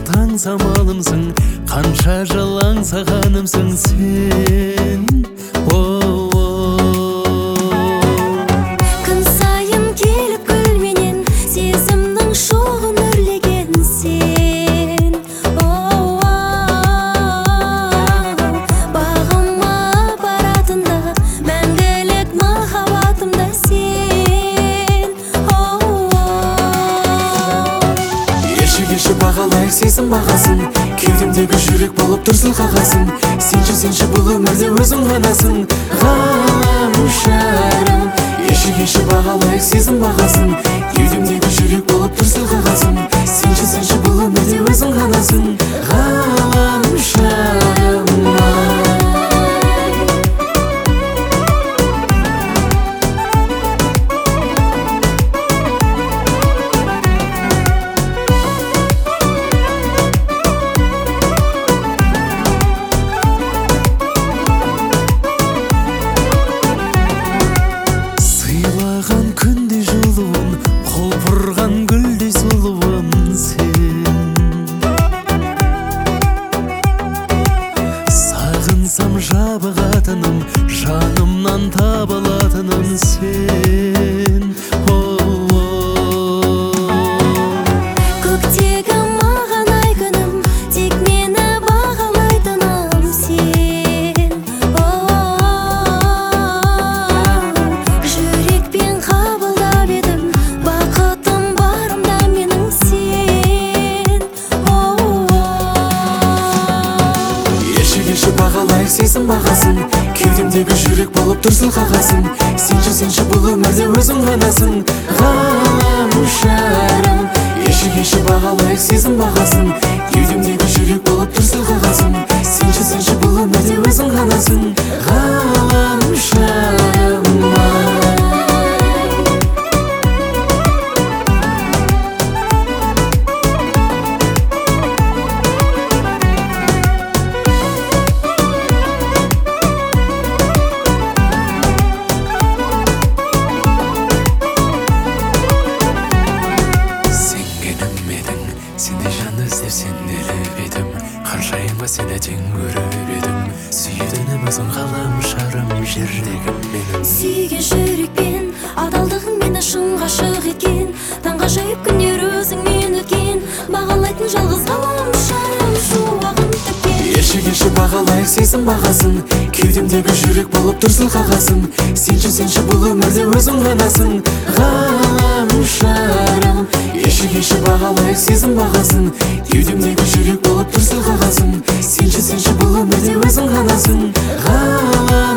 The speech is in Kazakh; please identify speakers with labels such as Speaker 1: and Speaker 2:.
Speaker 1: таң самалымсың, қанша жыл аңсағанымсың сен.
Speaker 2: Күн сайын келіп гүлменен сезімнің шоғын үрлеген сен. Бағыма баратында мәңгілік махаббатымда сен.
Speaker 1: Еші бағалайық сезім бағасын, кеудемдегі жүрек болып тұрсың қағасын. Сенші бұл өмірде өзің ғанасың, ғаламшарым. Еші бағалайық сезім бағасын, кеудемдегі жүрек болып тұрсың қағасын. Сенші бұл өмірде өзің ғанасың, ғаламшарым. Күндей жылуын, құлпырған гүлдей сұлуым сен. Сағынсам жабығатыным, жанымнан табылатыным сен.
Speaker 2: Көктегі маған ай күнім, тек мені бағалайтыным сен. Жүрекпен қабылдап едім, бақытым барымда менің сен.
Speaker 1: Еші бағалайық сезім бағасын, кеудемдегі жүрек болып тұрсың қағасын. Сенші бұл өмірде өзің ғанасың, ғаламшарым. Еші бағалайық сезім бағасын, кеудемдегі жүрек болып тұрсың қағасын. Сенші бұл өмірде өзің ғанасың, ғаламшарым. Сенде жан іздеп сенделіп едім, қаншайым ба сені тең көріп едім. Сүйденім өзің ғаламшарым, жердегім менің.
Speaker 2: Сүйген жүрекпен адалдығың мені шын ғашық еткен. Таңғажайып күндер өзіңмен өткен, бағалайтын жалғыз ғаламшарым, шуағын төккен.
Speaker 1: Еші бағалайық сезім бағасын, кеудемдегі жүрек болып тұрсың қағасын. Сенші бұл өмірде өзің ғанасың, ғаламшарым. Еші бағалайық сезім бағасын, кеудемдегі жүрек болып тұрсың қағасын. Сенші бұл өмірде өзің ғанасың, ғаламшарым.